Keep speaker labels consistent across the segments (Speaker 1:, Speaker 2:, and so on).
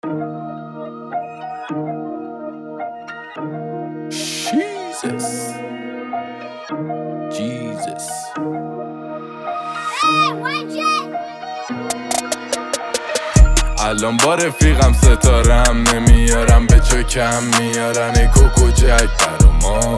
Speaker 1: Jesus. الان با رفیقم ستارم نمیارم به چکم میارن ای کوکو جک برا ما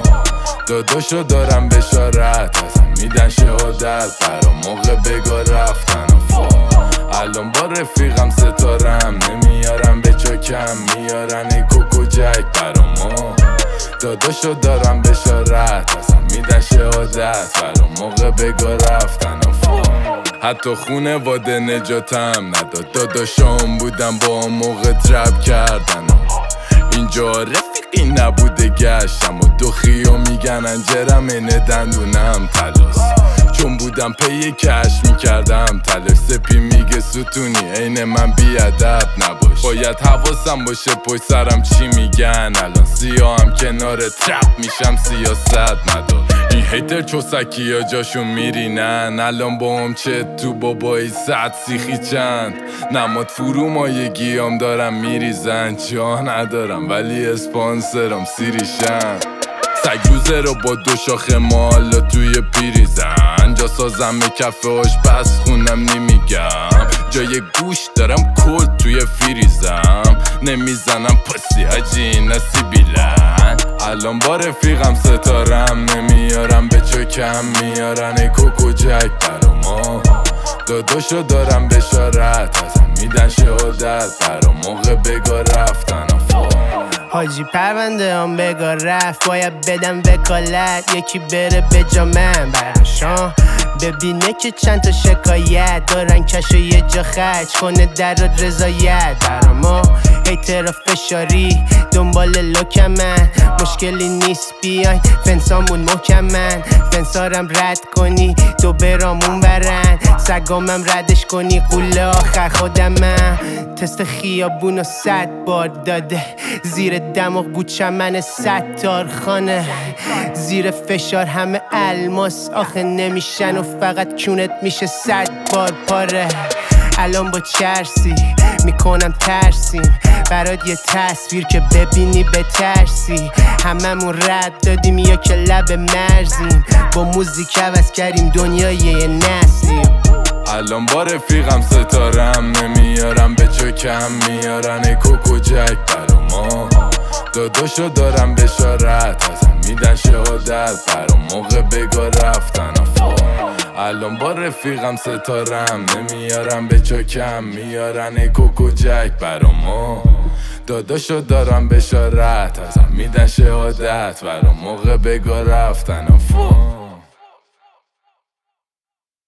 Speaker 1: داداشو دارم بشارت ازم میدن شهادت برا موقع بگا رفتن فا. الان با رفیقم ستارم نمیارم به چکم میارن ای کوکو جک برا ما داداشو دارم بشارت ازم میدن شهادت برا موقع بگا رفتن فا. حتی خونواده نجاتم نداد داداشام بودم با موقع ترپ کردن اینجا رفیقی نبوده گشتم و دوخیو میگن انجرم اینه دندونم تلاس چون بودم پی کش میکردم تلاش سپی میگه ستونی عین من بیادب نباش باید حواسم باشه پشت سرم چی میگن الان سیاهم کنار ترپ میشم سیاست مدار این هیتر چوسکی ها جاشون میرینن الان با هم چه تو بابایی صد سیخی چند نماد فرو مایگیام دارم میریزن جا ندارم ولی اسپانسرم سیریشن سگ روزه رو با دو شاخه مالا توی پیریزن جا سازم کف آشپز خونم نمیگم جای گوش دارم کل توی فریزم نمیزنم پسی حجی نصیبیلن الان با رفیقم ستارم نمیارم به چکم میارن ای کوکو جک برا ما داداشو دارم بشارت ازم میدن شهادت برا موقع بگا رفتن فا.
Speaker 2: حاجی پرونده هم بگا رفت باید بدم وکالت یکی بره به جا من براشان ببینه که چند تا شکایت دارن کشو یه جا خرج کنه در رضایت برا ما هیتر فشاری دنبال لوکمن مشکلی نیست بیاین فنسامون محکمن فنسارم رد کنی دو برامون برن سگامم ردش کنی قوله آخر خودمم تست خیابونو 100 بار داده زیر دماغ بود چمن 100 خانه زیر فشار همه الماس آخه نمیشن و فقط کونت میشه 100 بار پاره الان با چرسی میکنم ترسیم برات یه تصویر که ببینی بترسی هممون رد دادیم یا که لب مرزیم با موزیک عوض کردیم دنیای یه نسلیم
Speaker 1: الان با رفیقم ستارم نمیارم به چکم میارن ای کوکو جک برا ما داداشو دارم بشارت ازم میدن شهادت برا موقع بگا رفتن فا. الان با رفیقم ستارم نمیارم به چکم میارن ای کوکو جک برا ما داداشو دارم بشارت ازم میدن شهادت برا موقع بگا رفتن فا.